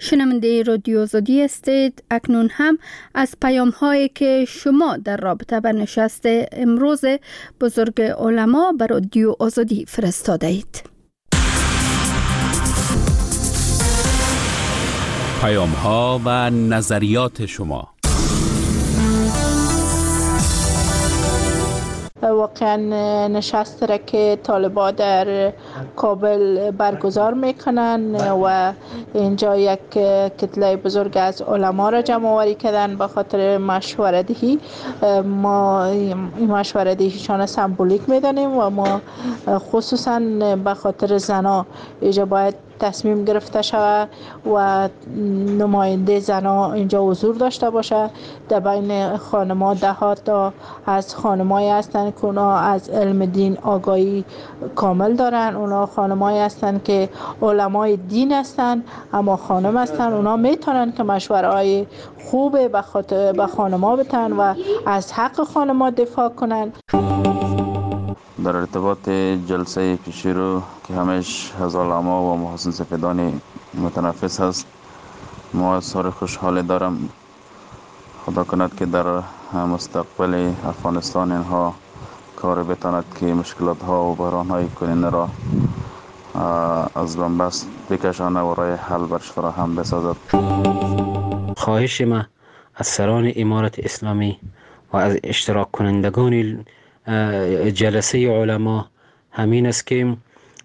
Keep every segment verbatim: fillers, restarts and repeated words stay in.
شنونده رادیو آزادی هستید. اکنون هم از پیام هایی که شما در رابطه با نشست امروز بزرگ علما بر رادیو آزادی فرستاده اید. پیام ها و نظریات شما. واقعا نشست را که طالبان در کابل برگزار میکنن و اینجا یک کتله بزرگ از علما را جمع آوری کردن به خاطر مشوره دهی. ما این مشوره دهیشان سمبولیک میدانیم و ما خصوصا به خاطر زنا اینجا باید تصمیم گرفته شود و نماینده زنا اینجا حضور داشته باشه. در بین خانم‌ها ده ها تا از خانمایی هستند که اونا از علم دین آگاهی کامل دارن. اونا خانمایی هستند که علمای دین هستند اما خانم هستند. اونا میتونن که مشوره های خوبه به خاطر به خانم‌ها بتن و از حق خانم‌ها دفاع کنن. در ارتباط جلسه پیشی رو که همش از علما و محسن سفیدانی متنفس هست، ما اظهار خوشحالی دارم. خدا کند که در مستقبل افغانستان اینها کار بتاند که مشکلات ها و بحران های کننده را از بنبست بکشانه و راه حل برش فراهم بسازد. خواهش ما از سران امارت اسلامی و از اشتراک کنندگان جلسه علما همین است که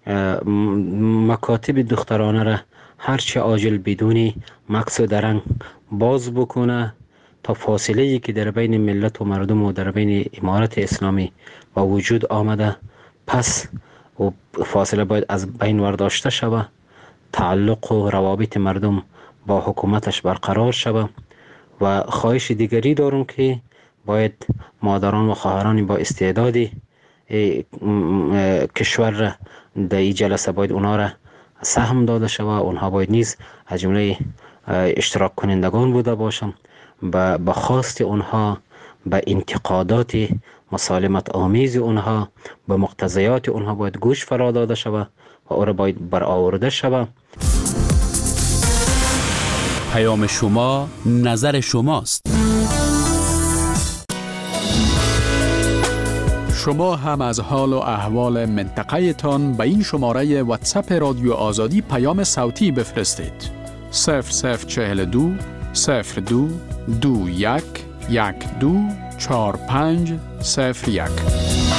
مکاتب دخترانه را هرچه عاجل بدون مکس و درنگ باز بکنه تا فاصله ای که در بین ملت و مردم و در بین امارت اسلامی با وجود آمده پس و فاصله باید از بین ورداشته شود. تعلق و روابط مردم با حکومتش برقرار شود. و خواهش دیگری دارم که باید مادران و خواهران با استعداد کشور را در این جلسه باید اونا را سهم داده شود. اونها باید نیز از جمله اشتراک کنندگان بوده باشند. به خواست اونها، به انتقادات مسالمت آمیز اونها، به مقتضیات اونها باید گوش فرا داده شود و او را باید برآورده شود. پیام شما نظر شماست. شما هم از حال و احوال منطقه تان به این شماره واتساپ رادیو آزادی پیام صوتی بفرستید. صفر صفر چهل دو صفر دو دو یک یک دو چهار پنج صفر یک.